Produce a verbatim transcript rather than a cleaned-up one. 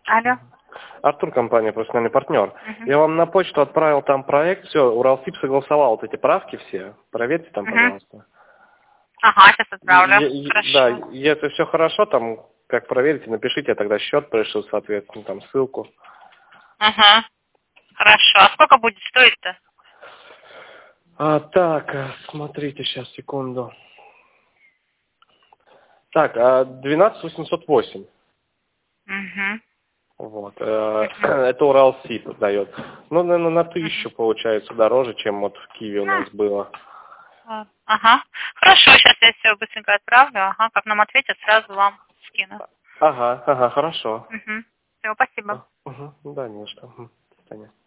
Алло. Артур, компания «Профессиональный партнер». Угу. Я вам на почту отправил там проект, все, Уралсиб согласовал вот эти правки все. Проверьте там, Угу. пожалуйста. Ага, сейчас отправлю. Е- е- Хорошо. Да, если все хорошо, там, как проверите, напишите, я тогда счет пришлю, соответственно, там ссылку. Угу. Хорошо. А сколько будет стоить-то? А, так, э, смотрите, сейчас, секунду. Так, а, двенадцать восемьсот восемь. Угу. Вот. э, Угу. Это Уралсиб дает. Ну, наверное, на Угу. тысячу получается дороже, чем вот в Киеве у Ну, нас было. вот. Ага. Хорошо, сейчас я все быстренько отправлю. Ага, как нам ответят, сразу вам скину. Ага, ага, хорошо. Угу. Все, спасибо. Угу, да, не за что. Мгм. До свидания.